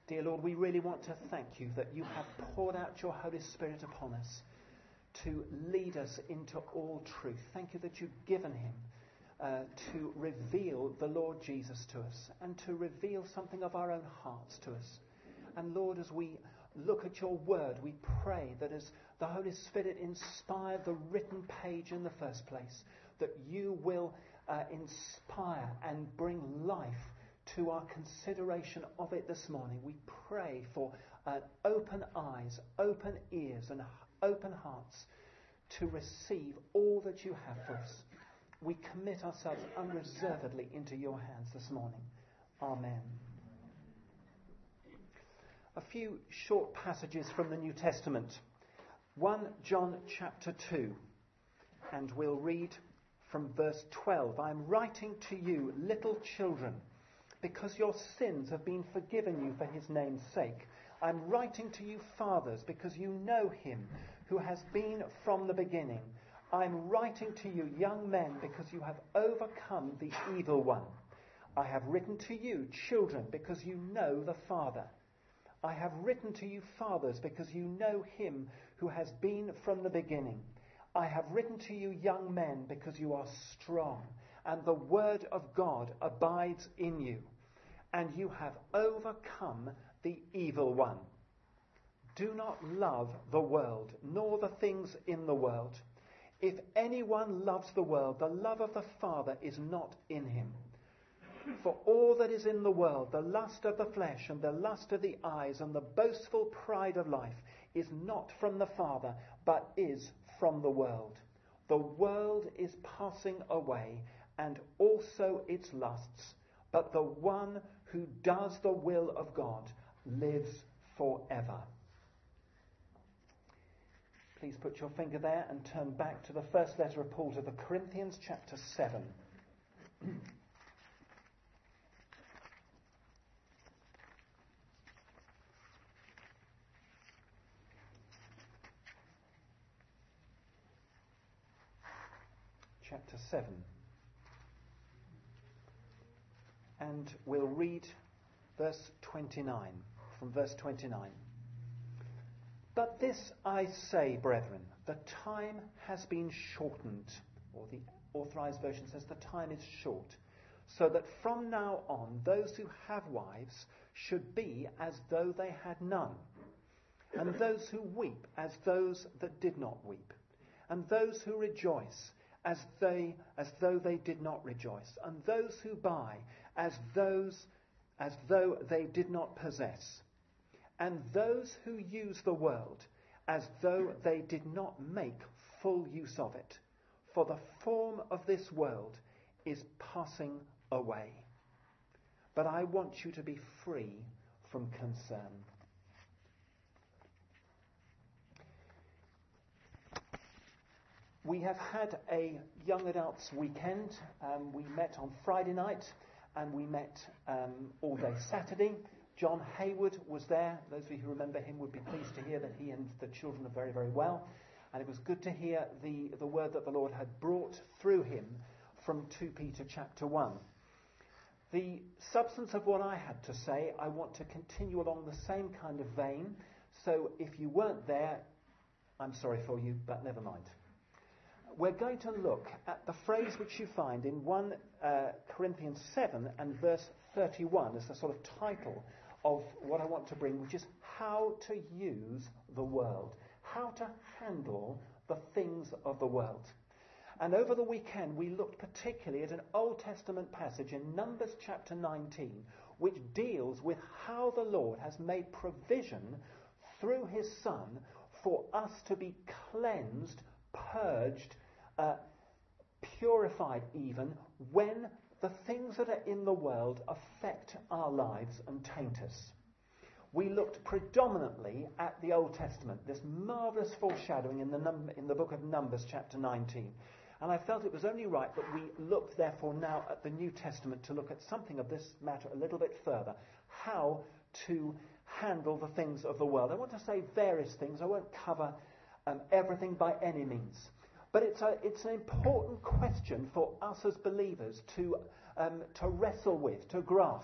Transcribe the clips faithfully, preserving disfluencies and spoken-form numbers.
Dear Lord, we really want to thank you that you have poured out your Holy Spirit upon us to lead us into all truth. Thank you that you've given him uh, to reveal the Lord Jesus to us and to reveal something of our own hearts to us. And Lord, as we look at your word, we pray that as the Holy Spirit inspired the written page in the first place, that you will uh, inspire and bring life to our consideration of it this morning. We pray for uh, open eyes, open ears and open hearts to receive all that you have for us. We commit ourselves unreservedly into your hands this morning. Amen. A few short passages from the New Testament. First John chapter two, and we'll read from verse twelve. I am writing to you, little children, because your sins have been forgiven you for his name's sake. I am writing to you, fathers, because you know him who has been from the beginning. I am writing to you, young men, because you have overcome the evil one. I have written to you, children, because you know the Father. I have written to you, fathers, because you know him who has been from the beginning. I have written to you, young men, because you are strong, and the word of God abides in you, and you have overcome the evil one. Do not love the world, nor the things in the world. If anyone loves the world, the love of the Father is not in him. For all that is in the world, the lust of the flesh and the lust of the eyes and the boastful pride of life, is not from the Father, but is from the world. The world is passing away, and also its lusts, but the one who does the will of God lives forever. Please put your finger there and turn back to the first letter of Paul to the Corinthians, chapter seven. Chapter seven. And we'll read verse twenty-nine, from verse twenty-nine. But this I say, brethren, the time has been shortened, or the Authorized Version says the time is short, so that from now on those who have wives should be as though they had none, and those who weep as those that did not weep, and those who rejoice as they as though they did not rejoice, and those who buy as those as though they did not possess, and those who use the world as though they did not make full use of it. For the form of this world is passing away. But I want you to be free from concern. We have had a young adults weekend. Um, we met on Friday night and we met um, all day Saturday. John Hayward was there. Those of you who remember him would be pleased to hear that he and the children are very, very well. And it was good to hear the, the word that the Lord had brought through him from Second Peter chapter one. The substance of what I had to say, I want to continue along the same kind of vein. So if you weren't there, I'm sorry for you, but never mind. We're going to look at the phrase which you find in First uh, Corinthians seven and verse thirty-one as the sort of title of what I want to bring, which is how to use the world, how to handle the things of the world. And over the weekend we looked particularly at an Old Testament passage in Numbers chapter nineteen, which deals with how the Lord has made provision through his Son for us to be cleansed, purged, uh, purified even, when the things that are in the world affect our lives and taint us. We looked predominantly at the Old Testament, this marvellous foreshadowing in the, num- in the book of Numbers chapter nineteen. And I felt it was only right that we looked therefore now at the New Testament to look at something of this matter a little bit further, how to handle the things of the world. I want to say various things. I won't cover um, everything by any means. But it's, a, it's an important question for us as believers to, um, to wrestle with, to grasp.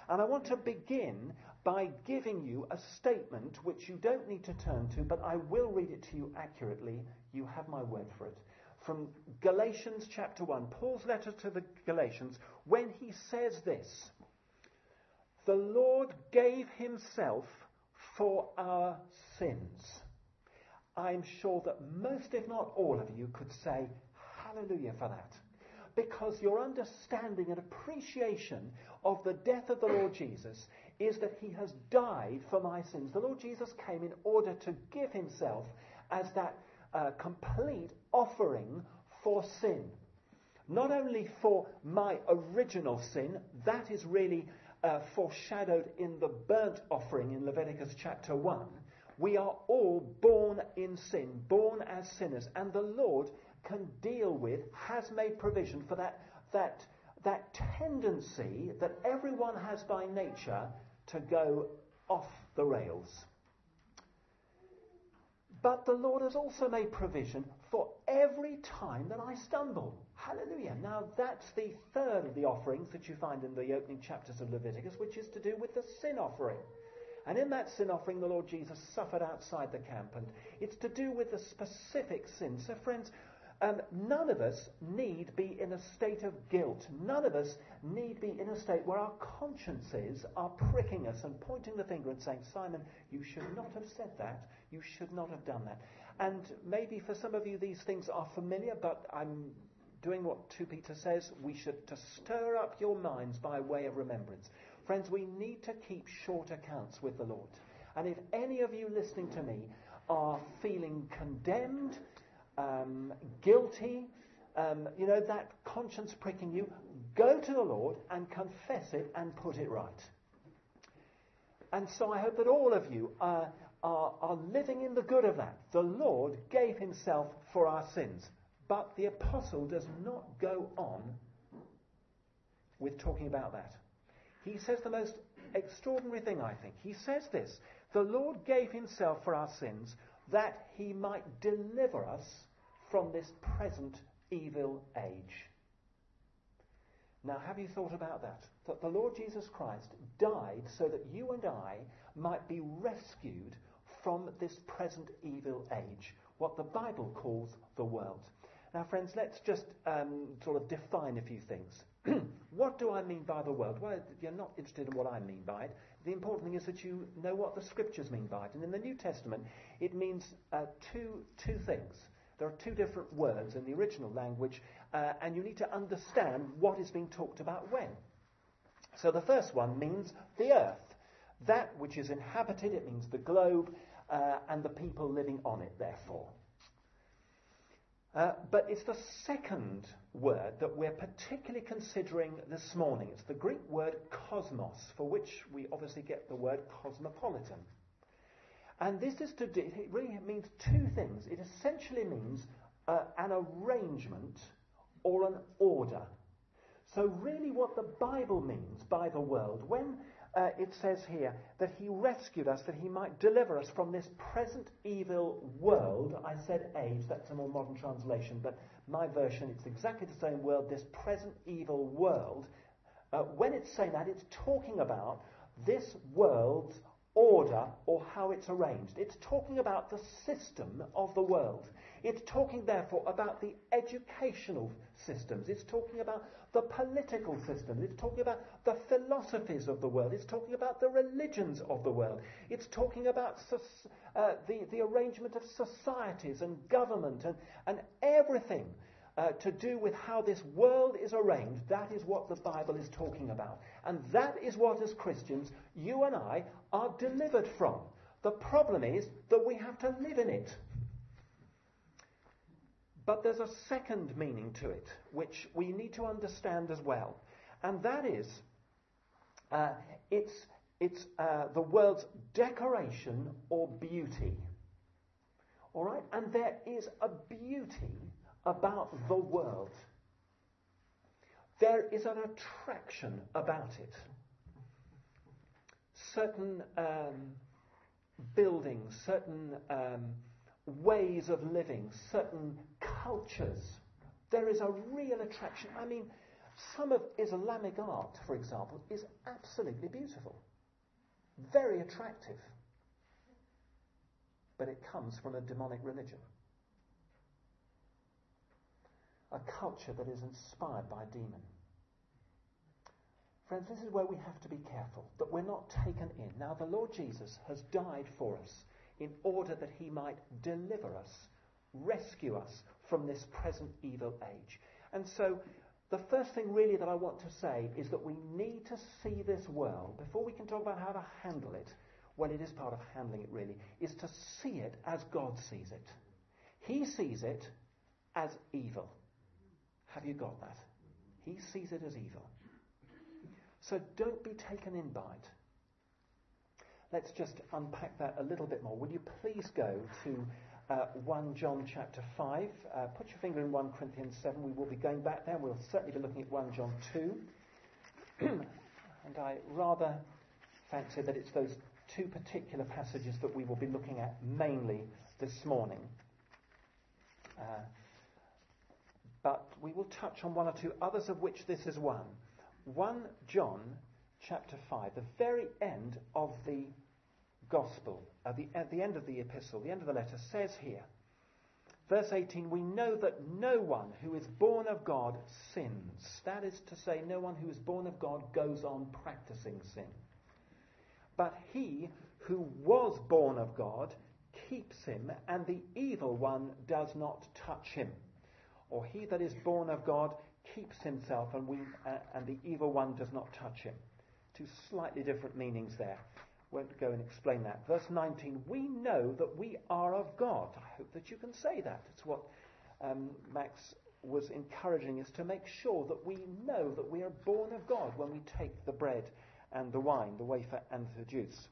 And I want to begin by giving you a statement which you don't need to turn to, but I will read it to you accurately. You have my word for it. From Galatians chapter one, Paul's letter to the Galatians, when he says this: "The Lord gave himself for our sins." I'm sure that most, if not all of you, could say hallelujah for that. Because your understanding and appreciation of the death of the Lord Jesus is that he has died for my sins. The Lord Jesus came in order to give himself as that uh, complete offering for sin. Not only for my original sin, that is really uh, foreshadowed in the burnt offering in Leviticus chapter one. We are all born in sin, born as sinners, and the Lord can deal with, has made provision for that, that, that tendency that everyone has by nature to go off the rails. But the Lord has also made provision for every time that I stumble. Hallelujah. Now that's the third of the offerings that you find in the opening chapters of Leviticus, which is to do with the sin offering. And in that sin offering, the Lord Jesus suffered outside the camp, and it's to do with the specific sin. So friends, um, none of us need be in a state of guilt. None of us need be in a state where our consciences are pricking us and pointing the finger and saying, Simon, you should not have said that. You should not have done that. And maybe for some of you these things are familiar, but I'm doing what Second Peter says. We should to stir up your minds by way of remembrance. Friends, we need to keep short accounts with the Lord. And if any of you listening to me are feeling condemned, um, guilty, um, you know, that conscience pricking you, go to the Lord and confess it and put it right. And so I hope that all of you are, are, are living in the good of that. The Lord gave himself for our sins. But the apostle does not go on with talking about that. He says the most extraordinary thing, I think. He says this: the Lord gave himself for our sins that he might deliver us from this present evil age. Now, have you thought about that? That the Lord Jesus Christ died so that you and I might be rescued from this present evil age, what the Bible calls the world. Now, friends, let's just um, sort of define a few things. What do I mean by the world? Well, you're not interested in what I mean by it. The important thing is that you know what the Scriptures mean by it. And in the New Testament, it means uh, two, two things. There are two different words in the original language, uh, and you need to understand what is being talked about when. So the first one means the earth. That which is inhabited, it means the globe, uh, and the people living on it, therefore. Uh, but it's the second word that we're particularly considering this morning. It's the Greek word cosmos, for which we obviously get the word cosmopolitan. And this is to do, it really means two things. It essentially means uh, an arrangement or an order. So really what the Bible means by the world, when uh, it says here that he rescued us, that he might deliver us from this present evil world. I said age, that's a more modern translation, but my version, it's exactly the same word, this present evil world. Uh, when it's saying that, it's talking about this world's order or how it's arranged. It's talking about the system of the world. It's talking, therefore, about the educational systems. It's talking about the political systems. It's talking about the philosophies of the world. It's talking about the religions of the world. It's talking about uh, the, the arrangement of societies and government and, and everything uh, to do with how this world is arranged. That is what the Bible is talking about. And that is what, as Christians, you and I are delivered from. The problem is that we have to live in it. But there's a second meaning to it, which we need to understand as well. And that is, uh, it's, it's uh, the world's decoration or beauty. All right? And there is a beauty about the world. There is an attraction about it. Certain um, buildings, certain um, ways of living, certain cultures. There is a real attraction. I mean, Some of Islamic art, for example, is absolutely beautiful, very attractive, but it comes from a demonic religion, a culture that is inspired by a demon. Friends, this is where we have to be careful, that we're not taken in. Now, the Lord Jesus has died for us in order that he might deliver us, rescue us from this present evil age. And so, the first thing really that I want to say is that we need to see this world, before we can talk about how to handle it, well, it is part of handling it really, is to see it as God sees it. He sees it as evil. Have you got that? He sees it as evil. So don't be taken in by it. Let's just unpack that a little bit more. Will you please go to uh, First John chapter five. Uh, put your finger in First Corinthians seven. We will be going back there. We'll certainly be looking at First John two. And I rather fancy that it's those two particular passages that we will be looking at mainly this morning. Uh, but we will touch on one or two others, of which this is one. First John chapter five, the very end of the Gospel, at the, at the end of the epistle, the end of the letter, says here, verse eighteen, we know that no one who is born of God sins. That is to say, no one who is born of God goes on practicing sin. But he who was born of God keeps him, and the evil one does not touch him. Or he that is born of God keeps himself, and we uh, and the evil one does not touch him. Two slightly different meanings there. Won't go and explain that. Verse nineteen, we know that we are of God. I hope that you can say that. It's what um, Max was encouraging us to make sure that we know that we are born of God when we take the bread and the wine, the wafer and the juice.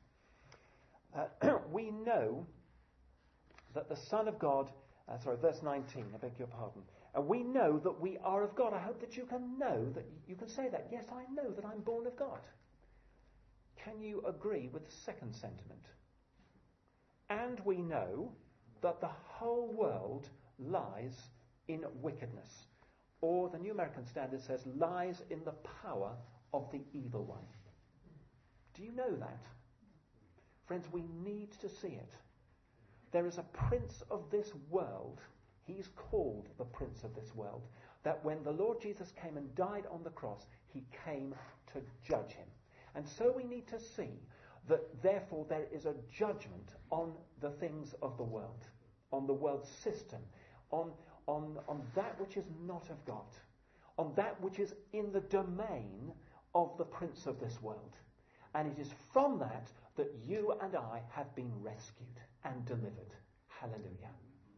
Uh, we know that the Son of God, uh, sorry, verse nineteen, I beg your pardon. And we know that we are of God. I hope that you can know, that you can say that. Yes, I know that I'm born of God. Can you agree with the second sentiment? And we know that the whole world lies in wickedness. Or the New American Standard says, lies in the power of the evil one. Do you know that? Friends, we need to see it. There is a prince of this world. He's called the prince of this world. That when the Lord Jesus came and died on the cross, he came to judge him. And so we need to see that therefore there is a judgment on the things of the world, on the world system, on, on, on that which is not of God, on that which is in the domain of the prince of this world. And it is from that that you and I have been rescued and delivered. Hallelujah.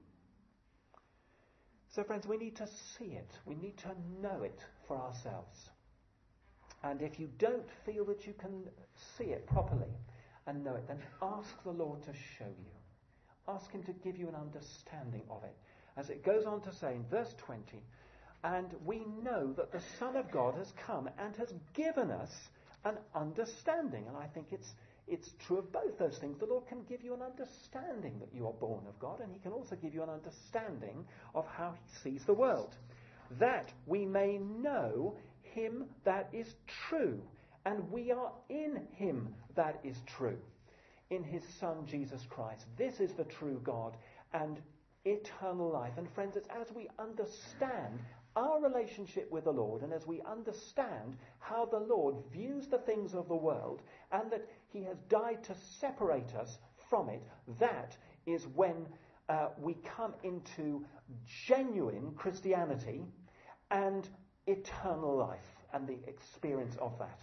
So friends, we need to see it. We need to know it for ourselves. And if you don't feel that you can see it properly and know it, then ask the Lord to show you. Ask him to give you an understanding of it. As it goes on to say in verse twenty, and we know that the Son of God has come and has given us an understanding. And I think it's it's true of both those things. The Lord can give you an understanding that you are born of God, and he can also give you an understanding of how he sees the world. That we may know him that is true, and we are in him that is true, in his Son Jesus Christ. This is the true God and eternal life. And friends, it's as we understand our relationship with the Lord, and as we understand how the Lord views the things of the world, and that he has died to separate us from it, that is when uh, we come into genuine Christianity and eternal life and the experience of that.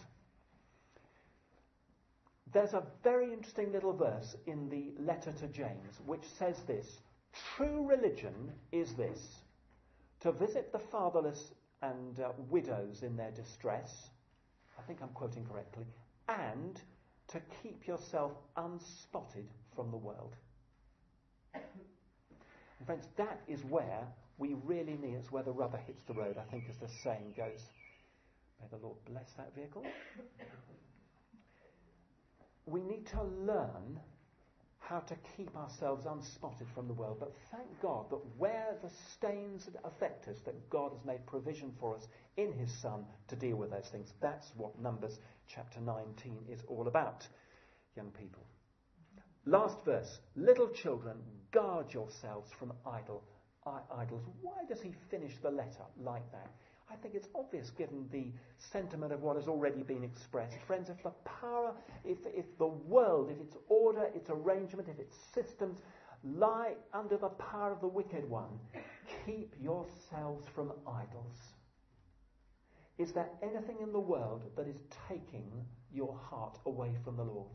There's a very interesting little verse in the letter to James which says this: true religion is this, to visit the fatherless and uh, widows in their distress, I think I'm quoting correctly, and to keep yourself unspotted from the world. And friends, that is where we really need, it's where the rubber hits the road, I think as the saying goes. May the Lord bless that vehicle. We need to learn how to keep ourselves unspotted from the world. But thank God that where the stains affect us, that God has made provision for us in his Son to deal with those things. That's what Numbers chapter nineteen is all about, young people. Last verse. Little children, guard yourselves from idol, idols. Why does he finish the letter like that? I think it's obvious given the sentiment of what has already been expressed. Friends, if the power, if, if the world, if its order, its arrangement, if its systems lie under the power of the wicked one, keep yourselves from idols. Is there anything in the world that is taking your heart away from the Lord?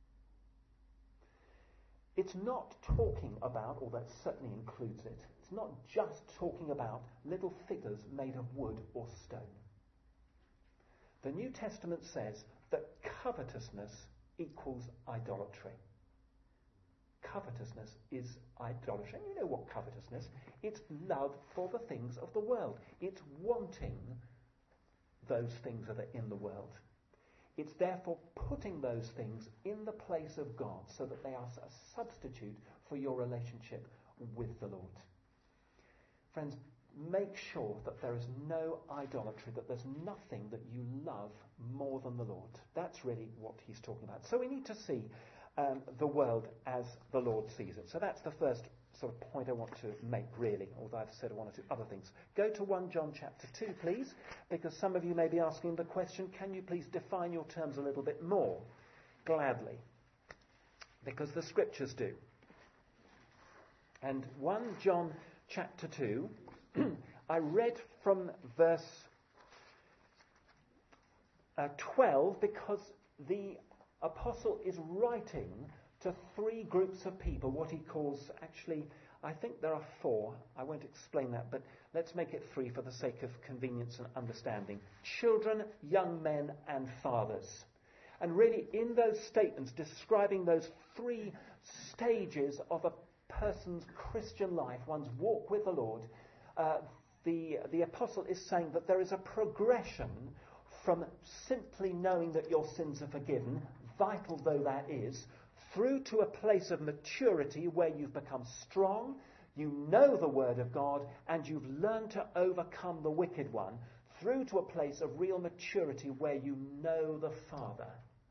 It's not talking about, although it certainly includes it, it's not just talking about little figures made of wood or stone. The New Testament says that covetousness equals idolatry. Covetousness is idolatry. And you know what covetousness is? It's love for the things of the world. It's wanting those things that are in the world. It's therefore putting those things in the place of God so that they are a substitute for your relationship with the Lord. Friends, make sure that there is no idolatry, that there's nothing that you love more than the Lord. That's really what he's talking about. So we need to see um, the world as the Lord sees it. So that's the first sort of point I want to make, really, although I've said one or two other things. Go to First John chapter two, please, because some of you may be asking the question, can you please define your terms a little bit more? Gladly. Because the scriptures do. And First John chapter two, I read from verse uh, twelve because the apostle is writing to three groups of people, what he calls, actually, I think there are four. I won't explain that, but let's make it three for the sake of convenience and understanding. Children, young men, and fathers. And really, in those statements describing those three stages of a person's Christian life, one's walk with the Lord, uh, the, the apostle is saying that there is a progression from simply knowing that your sins are forgiven, vital though that is, through to a place of maturity where you've become strong, you know the Word of God, and you've learned to overcome the wicked one, through to a place of real maturity where you know the Father.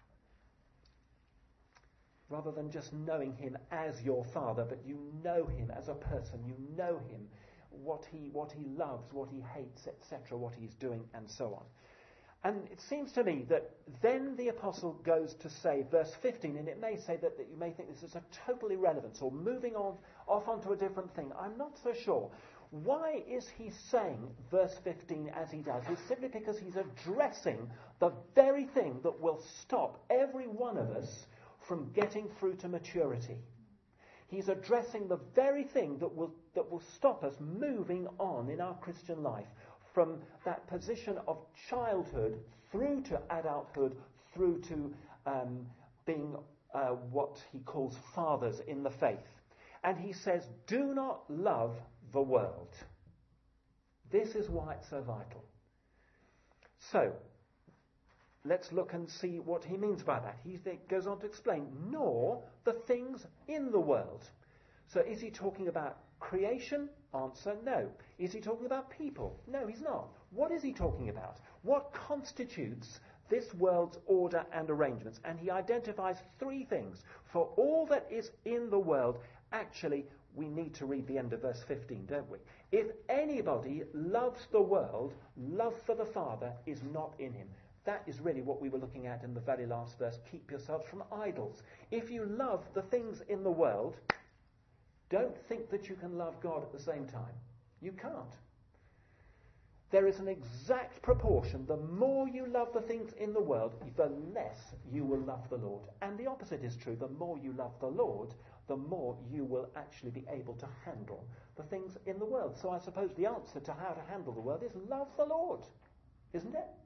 Rather than just knowing him as your Father, but you know him as a person, you know him, what he, what he loves, what he hates, et cetera, what he's doing, and so on. And it seems to me that then the apostle goes to say, verse fifteen, and it may say that, that you may think this is a total irrelevance, or moving on off onto a different thing. I'm not so sure. Why is he saying verse fifteen as he does? It's simply because he's addressing the very thing that will stop every one of us from getting through to maturity. He's addressing the very thing that will that will stop us moving on in our Christian life from that position of childhood through to adulthood, through to um, being uh, what he calls fathers in the faith. And he says, do not love the world. This is why it's so vital. So, let's look and see what he means by that. He goes on to explain, nor the things in the world. So is he talking about creation? Answer, no. Is he talking about people? No, he's not. What is he talking about? What constitutes this world's order and arrangements? And he identifies three things. For all that is in the world, actually, we need to read the end of verse fifteen, don't we? If anybody loves the world, love for the Father is not in him. That is really what we were looking at in the very last verse. Keep yourselves from idols. If you love the things in the world, don't think that you can love God at the same time. You can't. There is an exact proportion. The more you love the things in the world, the less you will love the Lord. And the opposite is true. The more you love the Lord, the more you will actually be able to handle the things in the world. So I suppose the answer to how to handle the world is love the Lord, isn't it?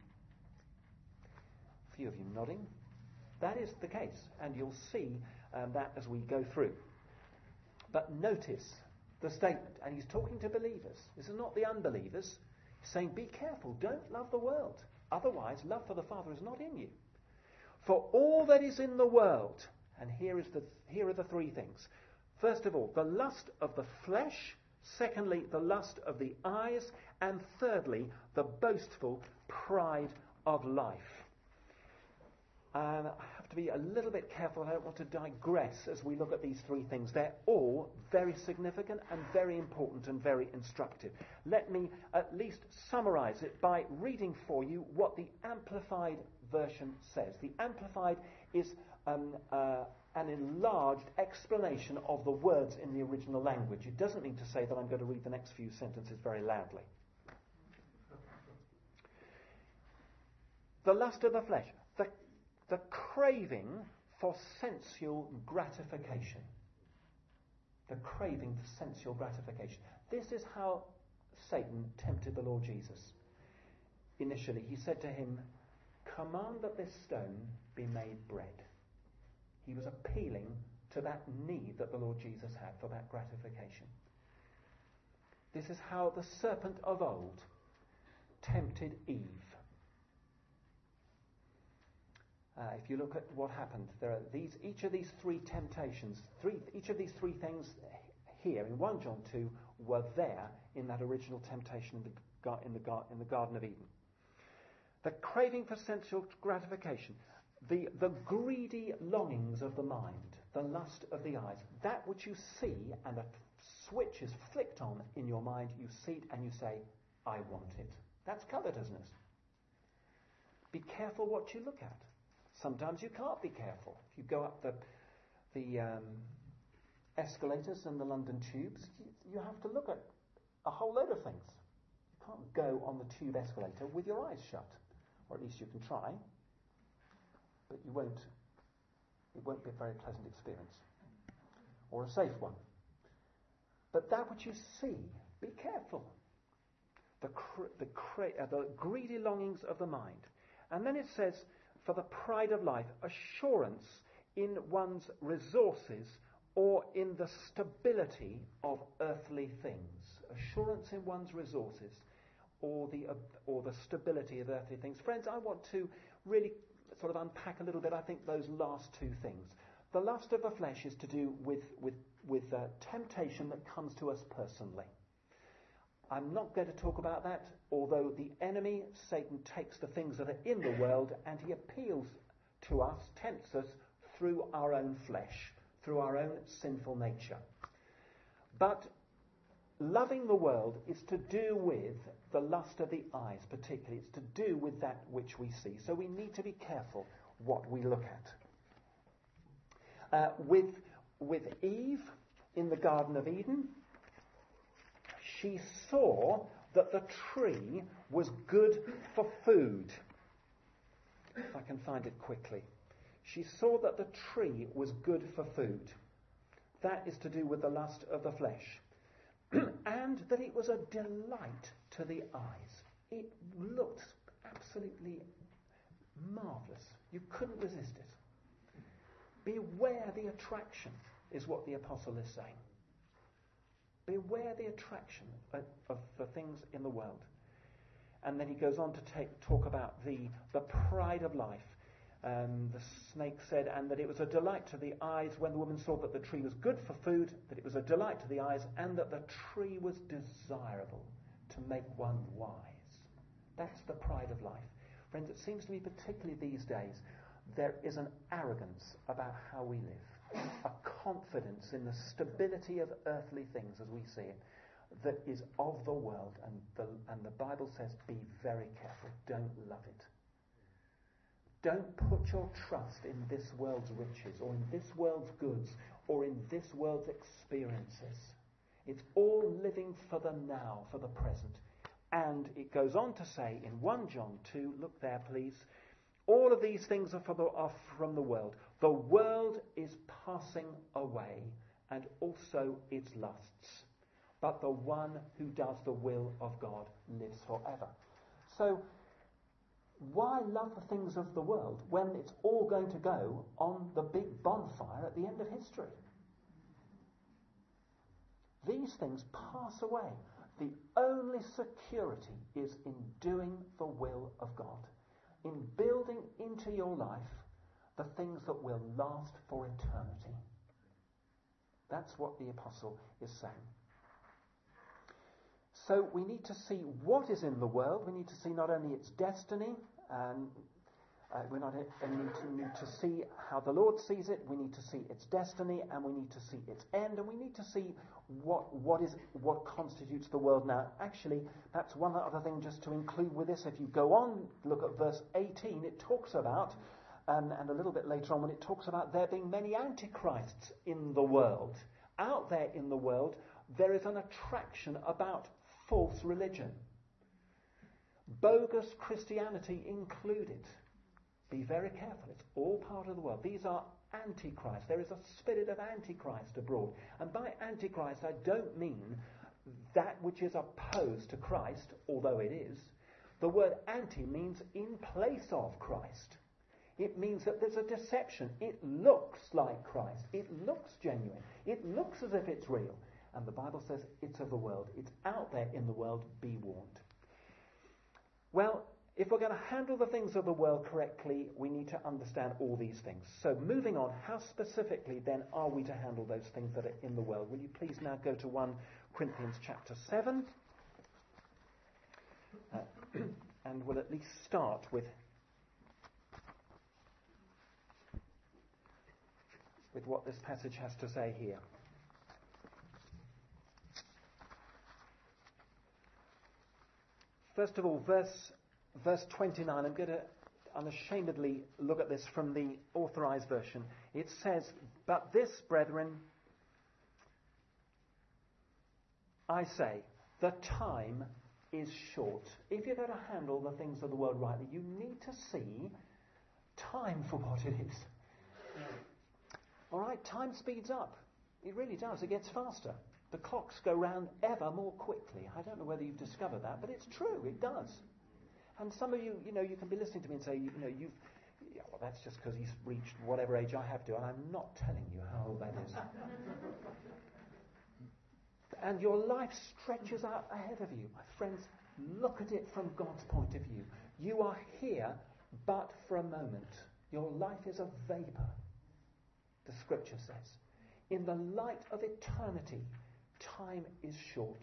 A few of you nodding. That is the case, and you'll see um, that as we go through. But notice the statement, and he's talking to believers. This is not the unbelievers. He's saying, be careful, don't love the world. Otherwise, love for the Father is not in you. For all that is in the world, And here is the here are the three things. First of all, the lust of the flesh. Secondly, the lust of the eyes. And thirdly, the boastful pride of life. And I have to be a little bit careful. I don't want to digress as we look at these three things. They're all very significant and very important and very instructive. Let me at least summarize it by reading for you what the Amplified version says. The Amplified is um, uh, an enlarged explanation of the words in the original language. It doesn't mean to say that I'm going to read the next few sentences very loudly. The lust of the flesh. The The craving for sensual gratification. The craving for sensual gratification. This is how Satan tempted the Lord Jesus. Initially, he said to him, "Command that this stone be made bread." He was appealing to that need that the Lord Jesus had for that gratification. This is how the serpent of old tempted Eve. Uh, if you look at what happened, there are these each of these three temptations, three each of these three things here in First John two were there in that original temptation in the in the in the Garden of Eden. The craving for sensual gratification, the the greedy longings of the mind, the lust of the eyes, that which you see and a switch is flicked on in your mind, you see it and you say, "I want it." That's covetousness. Be careful what you look at. Sometimes you can't be careful. If you go up the the um, escalators and the London tubes, you, you have to look at a whole load of things. You can't go on the tube escalator with your eyes shut, or at least you can try, but you won't. It won't be a very pleasant experience, or a safe one. But that which you see, be careful. The cr- the, cra- uh, the greedy longings of the mind, and then it says, for the pride of life, assurance in one's resources or in the stability of earthly things. Assurance in one's resources or the uh, or the stability of earthly things. Friends, I want to really sort of unpack a little bit, I think, those last two things. The lust of the flesh is to do with, with, with uh, temptation that comes to us personally. I'm not going to talk about that, although the enemy, Satan, takes the things that are in the world and he appeals to us, tempts us through our own flesh, through our own sinful nature. But loving the world is to do with the lust of the eyes, particularly. It's to do with that which we see. So we need to be careful what we look at. Uh, with, with Eve in the Garden of Eden, she saw that the tree was good for food. If I can find it quickly. She saw that the tree was good for food. That is to do with the lust of the flesh. And that it was a delight to the eyes. It looked absolutely marvellous. You couldn't resist it. Beware the attraction, is what the apostle is saying. Beware the attraction of, of the things in the world. And then he goes on to take, talk about the, the pride of life. Um, the snake said, and that it was a delight to the eyes when the woman saw that the tree was good for food, that it was a delight to the eyes, and that the tree was desirable to make one wise. That's the pride of life. Friends, it seems to me, particularly these days, there is an arrogance about how we live. A confidence in the stability of earthly things as we see it that is of the world, and the, and the Bible says be very careful, don't love it. Don't put your trust in this world's riches or in this world's goods or in this world's experiences. It's all living for the now, for the present. And it goes on to say in First John two, look there please, all of these things are, for the, are from the world. The world is passing away, and also its lusts. But the one who does the will of God lives forever. So, why love the things of the world when it's all going to go on the big bonfire at the end of history? These things pass away. The only security is in doing the will of God. In building into your life the things that will last for eternity. That's what the apostle is saying. So we need to see what is in the world. We need to see not only its destiny, and uh, we not only need to, need to see how the Lord sees it. We need to see its destiny, and we need to see its end, and we need to see what what is what constitutes the world now. Actually, that's one other thing just to include with this. If you go on, look at verse eighteen. It talks about, um, and a little bit later on, when it talks about there being many antichrists in the world. Out there in the world, there is an attraction about false religion, bogus Christianity included. Be very careful, it's all part of the world. These are antichrists. There is a spirit of antichrist abroad. And by antichrist, I don't mean that which is opposed to Christ, although it is. The word anti means in place of Christ. It means that there's a deception. It looks like Christ. It looks genuine. It looks as if it's real. And the Bible says it's of the world. It's out there in the world. Be warned. Well, if we're going to handle the things of the world correctly, we need to understand all these things. So moving on, how specifically then are we to handle those things that are in the world? Will you please now go to First Corinthians chapter seven? Uh, and we'll at least start with, with what this passage has to say here. First of all, verse verse twenty-nine, I'm going to unashamedly look at this from the Authorized Version. It says, "But this, brethren, I say, the time is short." If you're going to handle the things of the world rightly, you need to see time for what it is. All right, time speeds up. It really does. It gets faster. The clocks go round ever more quickly. I don't know whether you've discovered that, but it's true. It does. And some of you, you know, you can be listening to me and say, you know, you've, yeah, well, that's just because he's reached whatever age I have to, and I'm not telling you how old that is. And your life stretches out ahead of you. My friends, look at it from God's point of view. You are here but for a moment. Your life is a vapor, the Scripture says. In the light of eternity, time is short.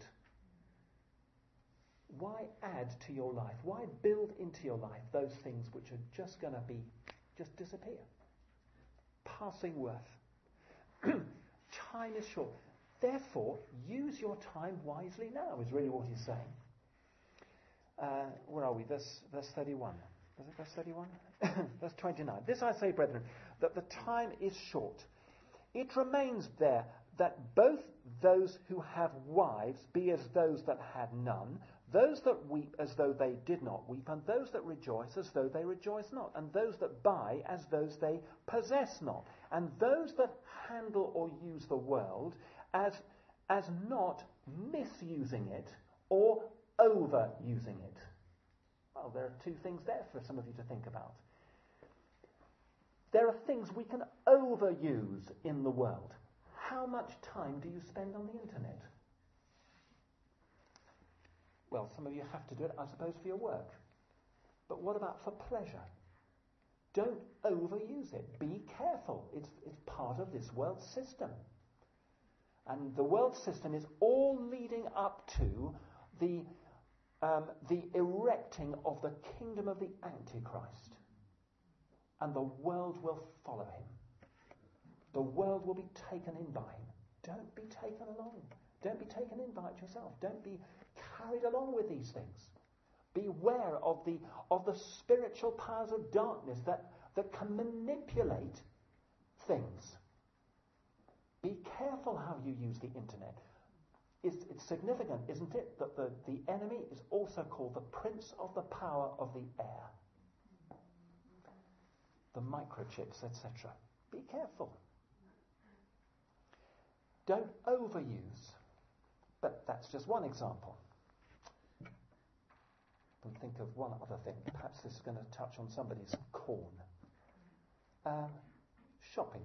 Why add to your life? Why build into your life those things which are just going to be, just disappear? Passing worth. Time is short. Therefore, use your time wisely now, is really what he's saying. Uh, where are we? Verse, verse thirty-one. Is it verse thirty-one? Verse twenty-nine. "This I say, brethren, that the time is short. It remains there that both those who have wives be as those that had none, those that weep as though they did not weep, and those that rejoice as though they rejoice not, and those that buy as those they possess not, and those that handle or use the world as, as not misusing it or overusing it." Well, there are two things there for some of you to think about. There are things we can overuse in the world. How much time do you spend on the internet? Well, some of you have to do it, I suppose, for your work. But what about for pleasure? Don't overuse it. Be careful. It's, it's part of this world system. And the world system is all leading up to the, um, the erecting of the kingdom of the Antichrist. And the world will follow him. The world will be taken in by him. Don't be taken along. Don't be taken in by it yourself. Don't be carried along with these things. Beware of the of the spiritual powers of darkness that, that can manipulate things. Be careful how you use the internet. It's, it's significant, isn't it, that the, the enemy is also called the prince of the power of the air. The microchips, et cetera. Be careful. Don't overuse. But that's just one example. And think of one other thing. Perhaps this is going to touch on somebody's corn. Um, shopping.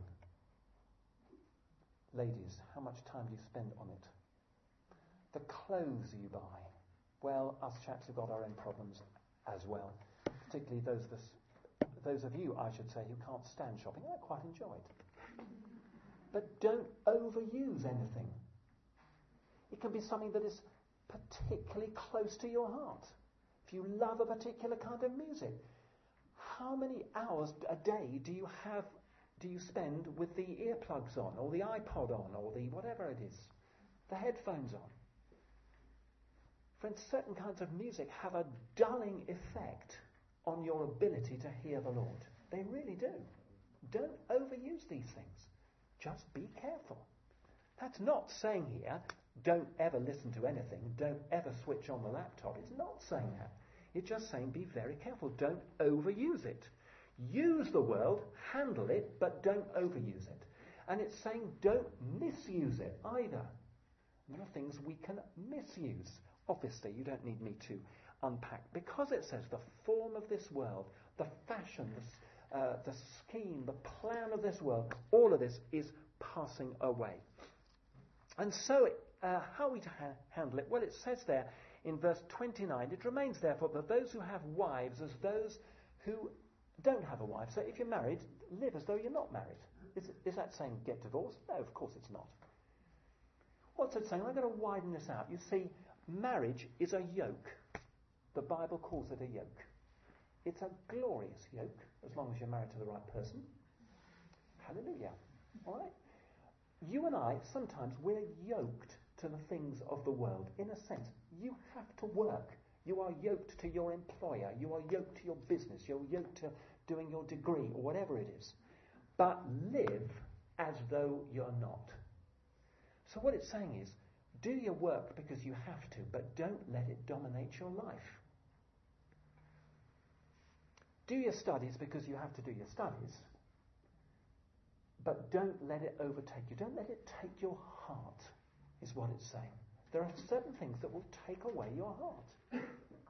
Ladies, how much time do you spend on it? The clothes you buy. Well, us chaps have got our own problems as well. Particularly those of us those of you, I should say, who can't stand shopping, I quite enjoy it. But don't overuse anything. It can be something that is particularly close to your heart. If you love a particular kind of music, how many hours a day do you have, do you spend with the earplugs on, or the iPod on, or the whatever it is, the headphones on? Friends, certain kinds of music have a dulling effect on your ability to hear the Lord. They really do. Don't overuse these things. Just be careful. That's not saying here, don't ever listen to anything, don't ever switch on the laptop. It's not saying that. It's just saying be very careful. Don't overuse it. Use the world, handle it, but don't overuse it. And it's saying don't misuse it either. There are things we can misuse. Obviously, you don't need me to unpack. Because it says the form of this world, the fashion, the, uh, the scheme, the plan of this world, all of this is passing away. And so, uh, how are we to ha- handle it? Well, it says there in verse twenty-nine, it remains therefore that those who have wives as those who don't have a wife. So if you're married, live as though you're not married. Is, is that saying get divorced? No, of course it's not. What's it saying? I'm going to widen this out. You see, marriage is a yoke. The Bible calls it a yoke. It's a glorious yoke, as long as you're married to the right person. Hallelujah. All right? You and I, sometimes we're yoked to the things of the world. In a sense, you have to work. You are yoked to your employer. You are yoked to your business. You're yoked to doing your degree or whatever it is. But live as though you're not. So what it's saying is, do your work because you have to, but don't let it dominate your life. Do your studies because you have to do your studies, but don't let it overtake you. Don't let it take your heart, is what it's saying. There are certain things that will take away your heart.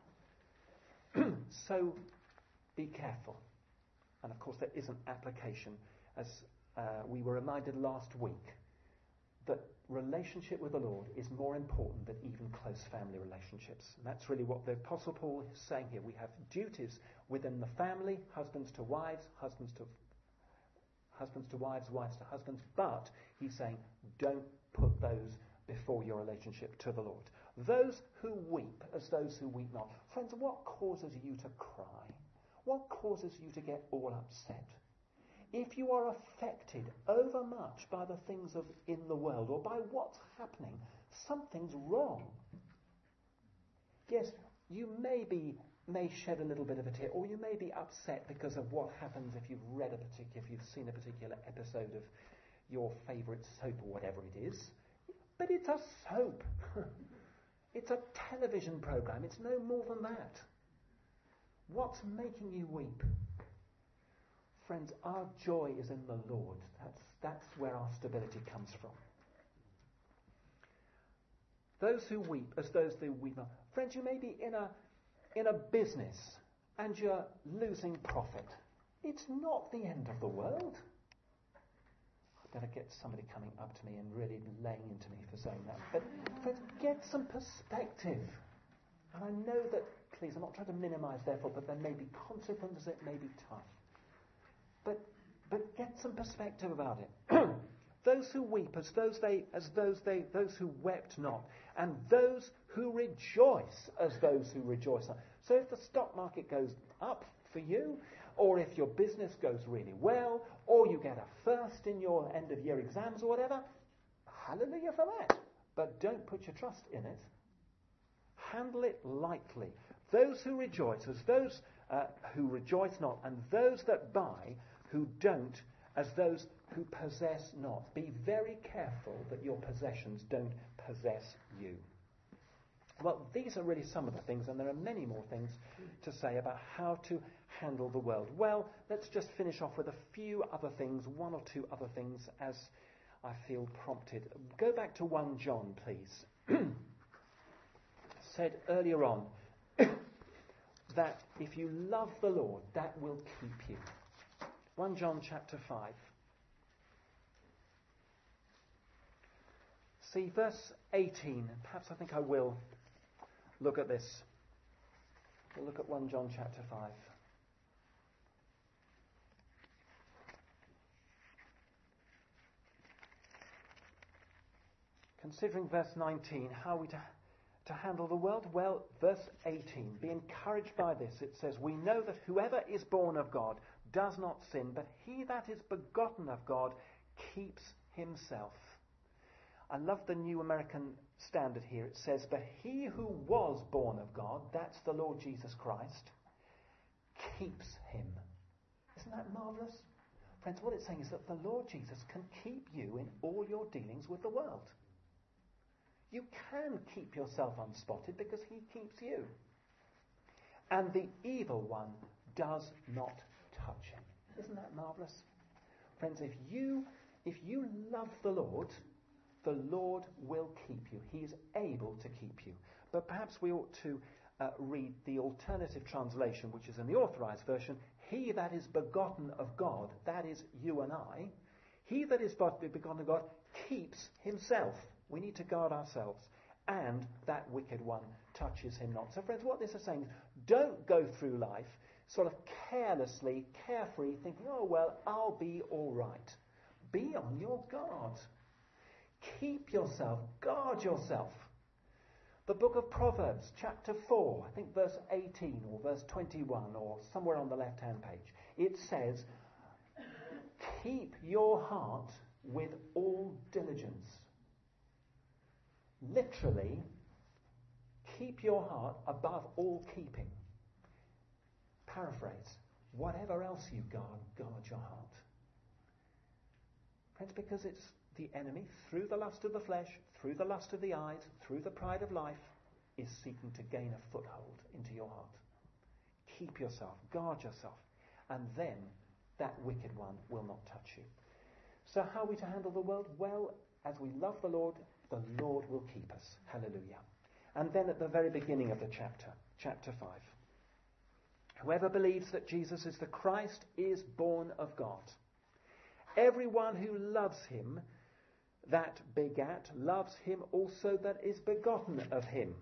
So be careful. And of course there is an application, as uh, we were reminded last week, that relationship with the Lord is more important than even close family relationships. And that's really what the Apostle Paul is saying here. We have duties within the family, husbands to wives, husbands to husbands to wives, wives to husbands, but he's saying don't put those before your relationship to the Lord. Those who weep as those who weep not. Friends, what causes you to cry? What causes you to get all upset? If you are affected overmuch by the things of in the world or by what's happening, something's wrong. Yes, you may be may shed a little bit of a tear, or you may be upset because of what happens if you've read a particular, if you've seen a particular episode of your favourite soap or whatever it is. But it's a soap. It's a television programme. It's no more than that. What's making you weep? Friends, our joy is in the Lord. That's, that's where our stability comes from. Those who weep as those who weep not. Friends, you may be in a in a business and you're losing profit. It's not the end of the world. I'd better get somebody coming up to me and really laying into me for saying that. But friends, get some perspective. And I know that, please, I'm not trying to minimise therefore, but there may be consequences, it may be tough. But but get some perspective about it. Those who weep as those they as those they those who wept not, and those who rejoice as those who rejoice not. So if the stock market goes up for you, or if your business goes really well, or you get a first in your end of year exams or whatever, hallelujah for that. But don't put your trust in it. Handle it lightly. Those who rejoice as those uh, who rejoice not, and those that buy who don't as those who possess not. Be very careful that your possessions don't possess you. Well, these are really some of the things, and there are many more things to say about how to handle the world. Well, let's just finish off with a few other things, one or two other things as I feel prompted. Go back to First John, please. Said earlier on that if you love the Lord, that will keep you. First John chapter five. See, verse eighteen, perhaps I think I will look at this. We'll look at First John chapter five. considering verse nineteen, how are we to, to handle the world? Well, verse eighteen, be encouraged by this. It says, we know that whoever is born of God does not sin, but he that is begotten of God keeps himself. I love the New American Standard here. It says, but he who was born of God, that's the Lord Jesus Christ, keeps him. Isn't that marvellous? Friends, what it's saying is that the Lord Jesus can keep you in all your dealings with the world. You can keep yourself unspotted because he keeps you. And the evil one does not touch him. Isn't that marvellous? Friends, if you, if you love the Lord, the Lord will keep you. He is able to keep you. But perhaps we ought to uh, read the alternative translation, which is in the Authorized Version. He that is begotten of God, that is you and I, he that is begotten of God keeps himself. We need to guard ourselves. And that wicked one touches him not. So friends, what this is saying is, don't go through life sort of carelessly, carefree, thinking, oh well, I'll be all right. Be on your guard. Keep yourself, guard yourself. The book of Proverbs, chapter four, I think verse eighteen or verse twenty-one or somewhere on the left-hand page, it says, keep your heart with all diligence. Literally, keep your heart above all keeping. Paraphrase, whatever else you guard, guard your heart. Friends, because it's the enemy, through the lust of the flesh, through the lust of the eyes, through the pride of life, is seeking to gain a foothold into your heart. Keep yourself, guard yourself, and then that wicked one will not touch you. So how are we to handle the world? Well, as we love the Lord, the Lord will keep us. Hallelujah. And then at the very beginning of the chapter, chapter five, whoever believes that Jesus is the Christ is born of God. Everyone who loves him that begat loves him also that is begotten of him.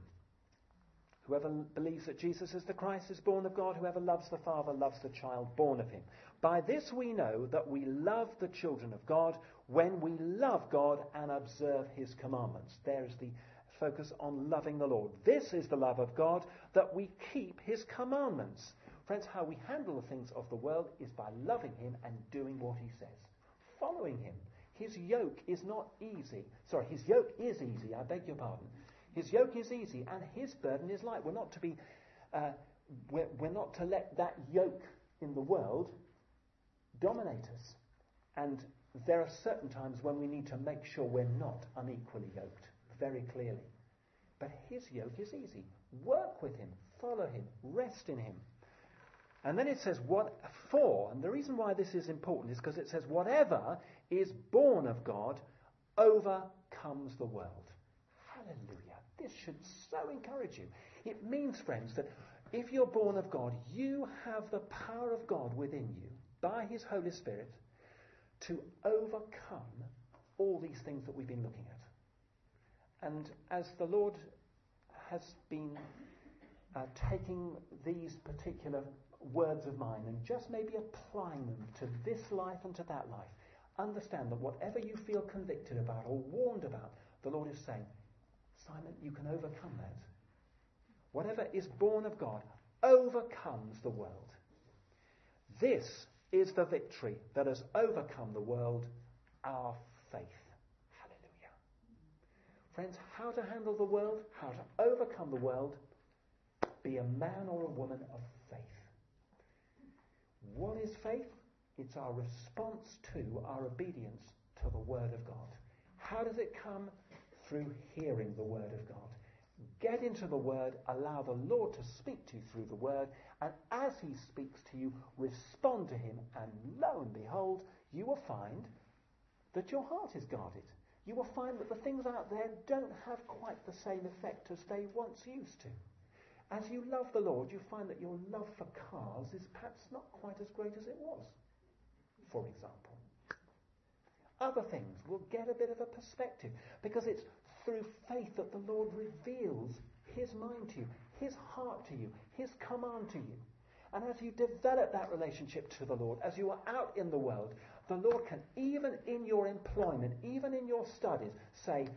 Whoever believes that Jesus is the Christ is born of God. Whoever loves the Father loves the child born of him. By this we know that we love the children of God when we love God and observe his commandments. There is the focus on loving the Lord. This is the love of God, that we keep his commandments. Friends, how we handle the things of the world is by loving him and doing what he says. Following him. His yoke is not easy. Sorry, his yoke is easy. I beg your pardon. His yoke is easy and his burden is light. We're not to be, uh, we're, we're not to let that yoke in the world dominate us. And there are certain times when we need to make sure we're not unequally yoked, very clearly. But his yoke is easy. Work with him, follow him, rest in him. And then it says, what for? And the reason why this is important is because it says, whatever is born of God overcomes the world. Hallelujah. This should so encourage you. It means, friends, that if you're born of God, you have the power of God within you, by his Holy Spirit, to overcome all these things that we've been looking at. And as the Lord has been uh, taking these particular words of mine and just maybe applying them to this life and to that life, understand that whatever you feel convicted about or warned about, the Lord is saying, Simon, you can overcome that. Whatever is born of God overcomes the world. This is the victory that has overcome the world, our faith. Hallelujah. Friends, how to handle the world, how to overcome the world, be a man or a woman of faith. What is faith? It's our response to, our obedience to the Word of God. How does it come? Through hearing the Word of God. Get into the Word, allow the Lord to speak to you through the Word, and as he speaks to you, respond to him, and lo and behold, you will find that your heart is guarded. You will find that the things out there don't have quite the same effect as they once used to. As you love the Lord, you find that your love for cars is perhaps not quite as great as it was, for example. Other things will get a bit of a perspective, because it's through faith that the Lord reveals his mind to you, his heart to you, his command to you. And as you develop that relationship to the Lord, as you are out in the world, the Lord can, even in your employment, even in your studies, say,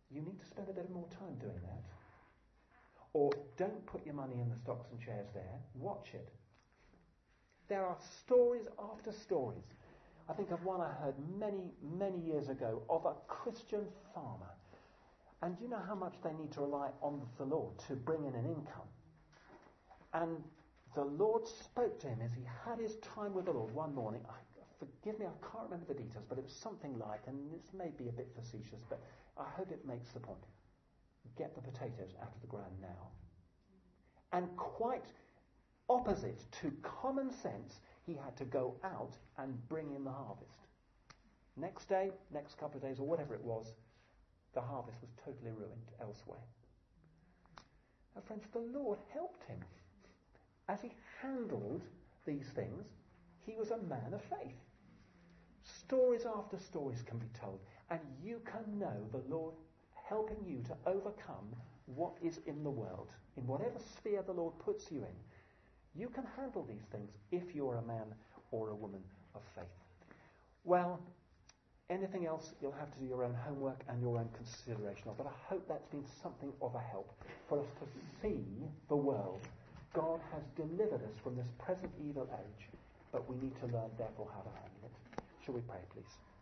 you need to spend a bit more time doing that. Or don't put your money in the stocks and shares there. Watch it. There are stories after stories. I think of one I heard many, many years ago of a Christian farmer. And do you know how much they need to rely on the Lord to bring in an income? And the Lord spoke to him as he had his time with the Lord one morning. I, forgive me, I can't remember the details, but it was something like, and this may be a bit facetious, but I hope it makes the point. Get the potatoes out of the ground now. And quite opposite to common sense, he had to go out and bring in the harvest. Next day, next couple of days, or whatever it was, the harvest was totally ruined elsewhere. Now, friends, the Lord helped him. As he handled these things, he was a man of faith. Stories after stories can be told, and you can know the Lord helping you to overcome what is in the world. In whatever sphere the Lord puts you in, you can handle these things if you're a man or a woman of faith. Well, anything else, you'll have to do your own homework and your own consideration of. But I hope that's been something of a help for us to see the world. God has delivered us from this present evil age, but we need to learn, therefore, how to handle it. Shall we pray, please?